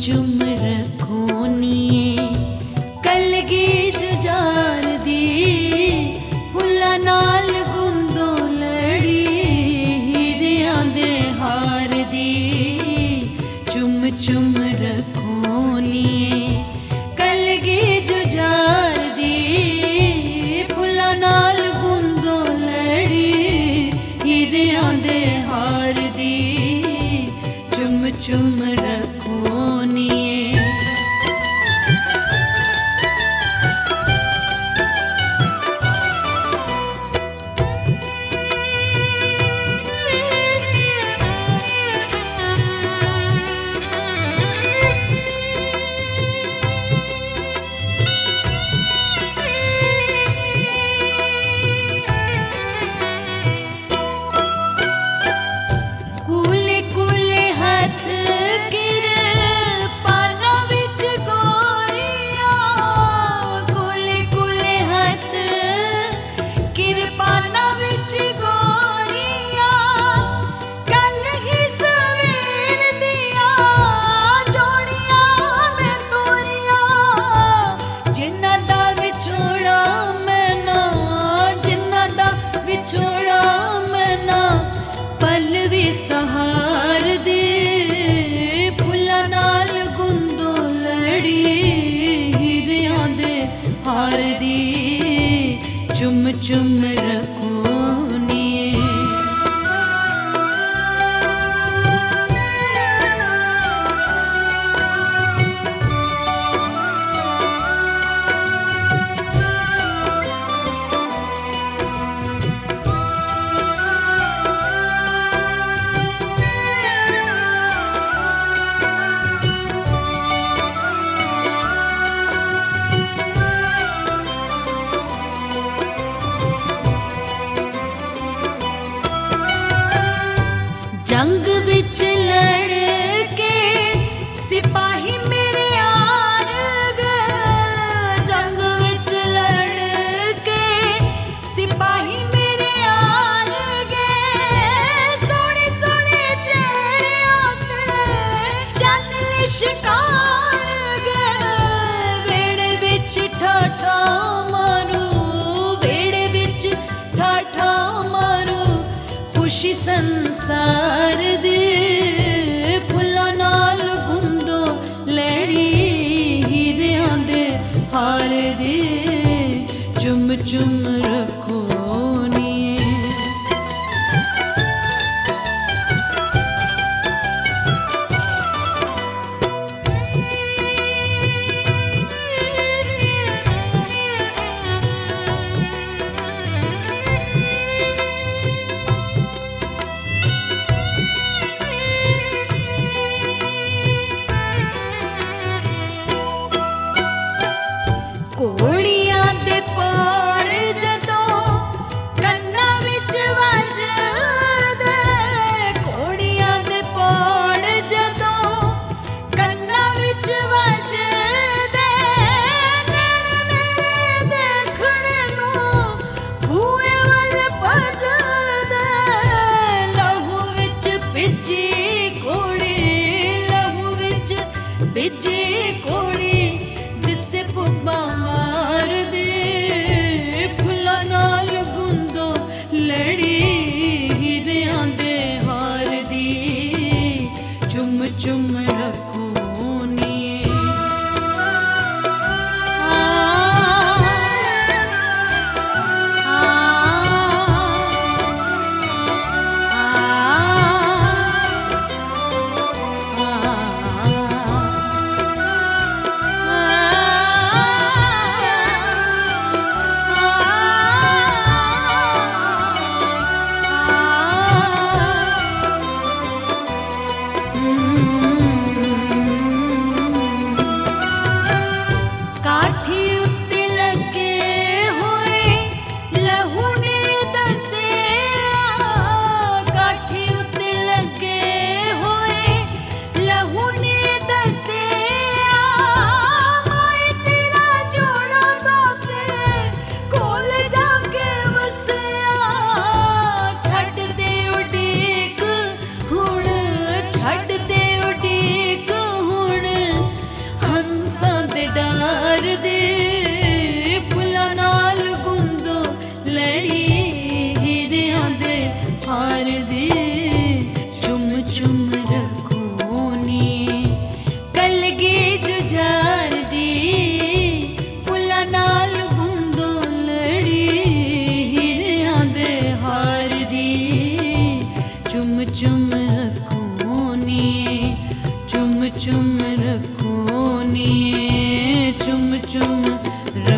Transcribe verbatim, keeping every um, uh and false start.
चुम रखोनिए कलगी जुजार दी फुल्ला नाल गुंदो लड़ी हीरियां दे हार दी चुम चुम रखोनिए कलगी जुजार दी फुल्ला नाल गुंदो लड़ी हीरियां दे हार दी चुम चुम रखोनिए। सहार दे फुल्ला नाल गुंदो लड़ी हीरियां दे हार दी चुम चुम रखोनिए। जंग विच लड़ के सिपाही मेरे आन गए जंग विच लड़ के सिपाही मेरे आन गए सोने सोने चेहरे ते चन लिशकान गए वेड़े विच ठाठा मारू वेड़े विच ठाठा मारू खुशी संसार दे फुल्ला नाल गुंदो लड़ी हीरियां दे हार दे चुम चुम रखोनिए। कोड़ियां दे पाड़ जदों कन्ना विच वजदे कोड़ियां दे पाड़ जदों कन्ना विच वजदे नैन मेरे देखणे नूं खूहे वल भजदे लहू विच भिजी कोड़ी लहू विच भिजी कोड़ी दिसे पुब्बा मार दे फुल्ला नाल गुंदो लड़ी हीरियां दे हार दी चुम चुम रखोनिए। आ रखो नी, चुम चुम रखो नी, चुम चुम रखो।